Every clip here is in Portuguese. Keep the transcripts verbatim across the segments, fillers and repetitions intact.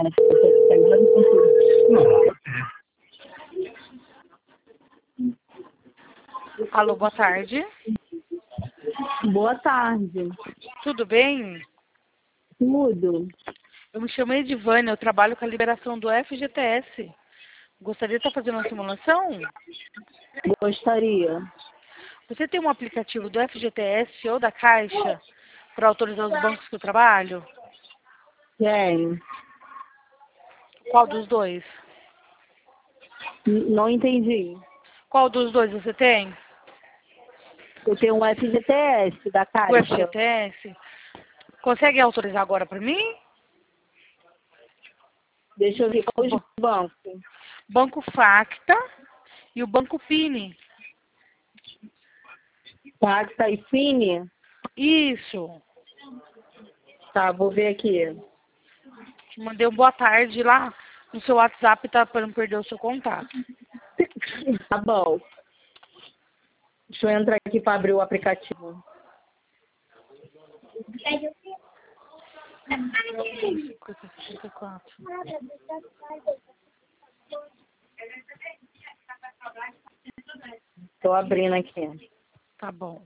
Alô, boa tarde. Boa tarde. Tudo bem? Tudo. Eu me chamo Edivânia, eu trabalho com a liberação do F G T S. Gostaria de estar fazendo uma simulação? Gostaria. Você tem um aplicativo do F G T S ou da Caixa para autorizar os bancos que eu trabalho? Tem. Qual dos dois? N- Não entendi. Qual dos dois você tem? Eu tenho um F G T S da O Caixa. F G T S? Consegue autorizar agora para mim? Deixa eu ver qual os bancos. Banco Facta e o Banco Pini. Pacta e Fini. Isso. Tá, vou ver aqui. Te mandei um boa tarde lá no seu WhatsApp, tá? Para não perder o seu contato. Tá bom. Deixa eu entrar aqui para abrir o aplicativo. cinquenta, sessenta e quatro. Tô abrindo aqui. Tá bom.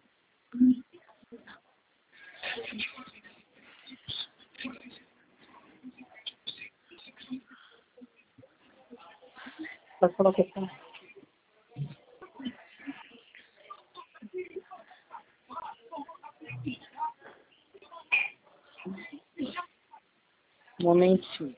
Posso colocar aqui? Um momentinho.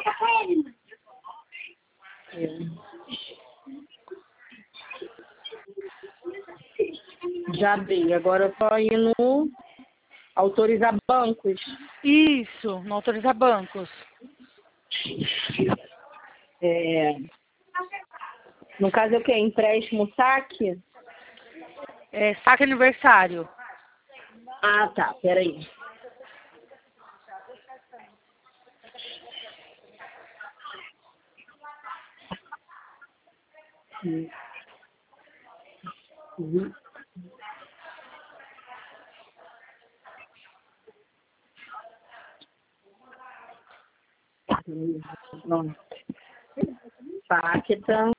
Já abri. Agora eu tô indo autorizar bancos. Isso, não autorizar bancos. É... No caso é o quê? Empréstimo saque? É, saque aniversário. Ah, tá. Peraí. Hum. Uhum. Não. Pacta.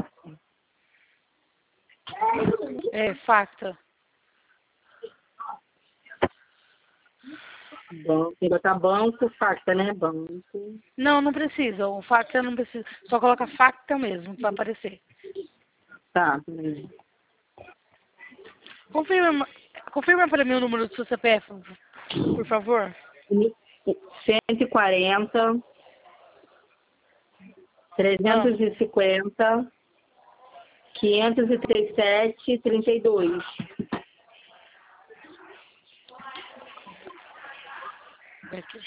É, Facta. Banco. Tem que botar banco, Pacta, né? Banco. Não, não precisa. O Facta não precisa. Só coloca Facta mesmo, que vai aparecer. Tá. Confirma, confirma para mim o número do seu C P F, por favor. cento e quarenta, trezentos e cinquenta, quinhentos e trinta e sete, trinta e dois. Aqui.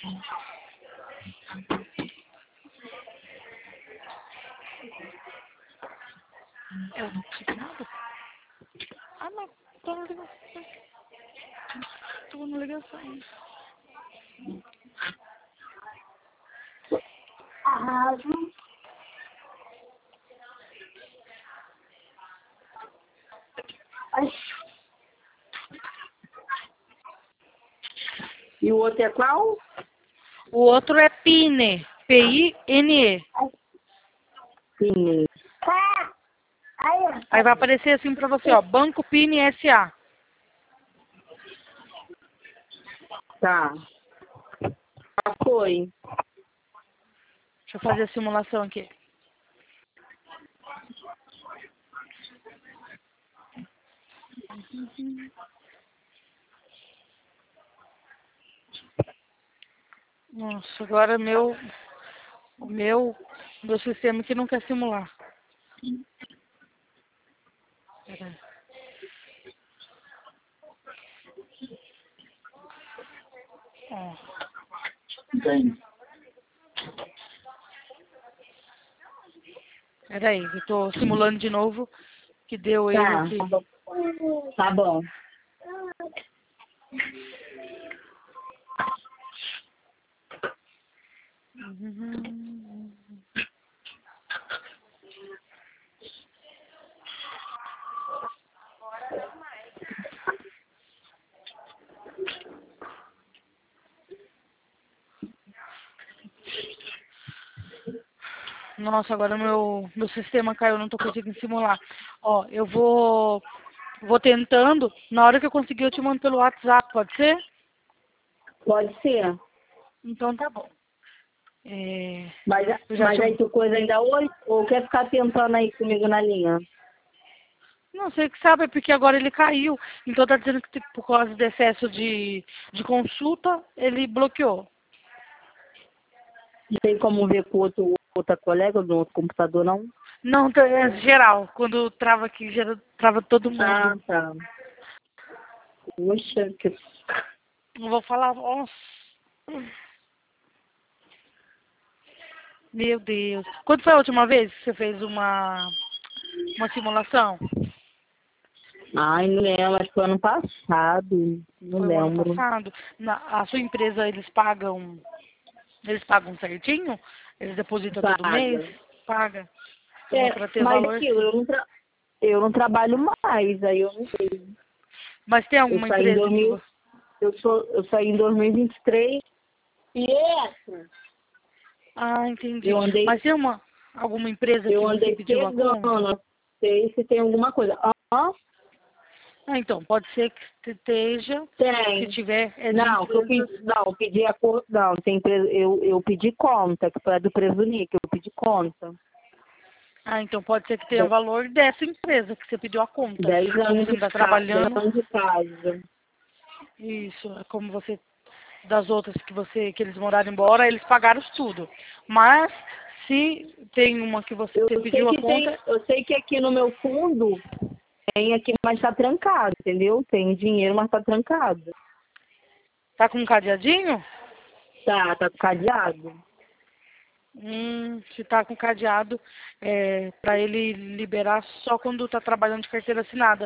Eu não tive nada. Ah, não. Tô na ligação. Tô na ligação. E o outro é qual? O outro é Pine. P I N E. Sim. Aí vai aparecer assim pra você, ó. Banco Pine S A. Tá. Já foi. Deixa eu fazer a simulação aqui. Nossa, agora meu, o meu, meu sistema aqui não quer simular. Peraí. Ó. Bem. Peraí, eu tô simulando de novo, que deu Tá. erro aqui. Tá bom. Uhum. Nossa, agora meu, meu sistema caiu, não tô conseguindo simular. Ó, eu vou, vou tentando. Na hora que eu conseguir, eu te mando pelo WhatsApp, pode ser? Pode ser. Então tá bom. É, Mas, eu já mas te... aí tu coisa ainda hoje? Ou quer ficar tentando aí comigo na linha? Não sei o que sabe, é porque agora ele caiu. Então tá dizendo que tipo, por causa do excesso de, de consulta, ele bloqueou. Não tem como ver com outro, outra colega do outro computador, não? Não, tá- é geral. Quando trava aqui, gera, trava todo Ah, mundo. tá. Poxa, que... Não vou falar, nossa. Meu Deus. Quando foi a última vez que você fez uma, uma simulação? Ai, não lembro, acho que foi ano passado. Não Foi o ano lembro. passado. Na, a sua empresa, eles pagam, eles pagam certinho? Eles depositam todo mês? Paga. Paga. Então, É, para ter mas valor, aquilo, sim. eu não, tra... eu não trabalho mais, aí eu não sei. Mas tem Eu alguma saí em empresa que dois mil, você... eu, sou, eu saí em dois mil e vinte e três e essa? Ah, entendi. Eu andei, Mas tem uma, alguma empresa eu que você andei pediu a pegando, conta? não sei se tem alguma coisa. Ah, Ah, então, pode ser que esteja, se tem. tiver, é de Não, que eu empresas. pedi, não, eu pedi a conta, não, tem empresa, eu, eu pedi conta, que foi a do Presunic, eu pedi conta. Ah, então pode ser que tenha valor dessa empresa que você pediu a conta. Dez Como anos você não de está casa, dez trabalhando, anos de casa. isso, é como você, das outras que você, que eles moraram embora, eles pagaram tudo. Mas, se tem uma que você Eu sei pediu a que tem, conta, eu sei que aqui no meu fundo tem aqui, mas tá trancado, entendeu? Tem dinheiro, mas tá trancado. tá com um cadeadinho? Tá, tá cadeado. Hum, se tá com cadeado, é, para ele liberar só quando tá trabalhando de carteira assinada.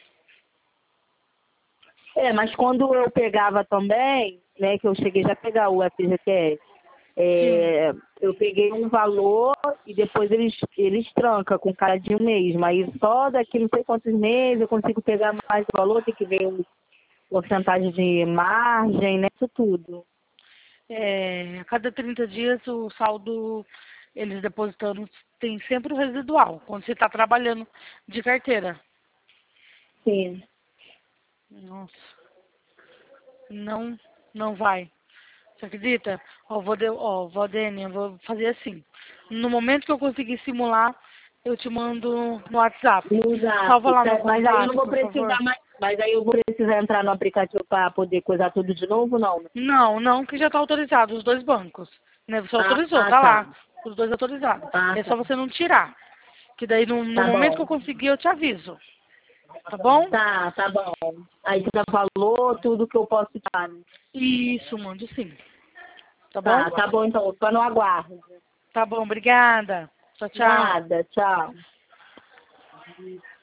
É, mas quando eu pegava também, né, que eu cheguei já a pegar o F G T S, Sim. é, eu peguei um valor e depois eles, eles trancam com cara de um mês, mas só daqui não sei quantos meses eu consigo pegar mais o valor, tem que ver o porcentagem de margem, né, isso tudo. É, a cada trinta dias o saldo, eles depositando, tem sempre o residual, quando você está trabalhando de carteira. Sim. Nossa, não, não vai. Você acredita? Ó, vou, de, ó, vou, Dênia, vou fazer assim. No momento que eu conseguir simular, eu te mando no WhatsApp. No zap, Salva lá meu tá? Mas aí eu não contato, vou por favor. precisar mais, mas aí eu vou precisar entrar no aplicativo para poder coisar tudo de novo, não? Né? Não, não, que já está autorizado, os dois bancos. Né? Você Ah, autorizou, ah, tá tá. lá. Os dois autorizados. Ah, É tá. só você não tirar. Que daí no, no Tá momento que eu bom. conseguir eu te aviso. Tá bom? Tá, tá bom. Aí tu já falou tudo que eu posso dar, né? Isso, mando sim. Tá bom? Tá, tá bom então, eu tô no aguardo. Tá bom, obrigada. Tchau, tchau. Nada, tchau.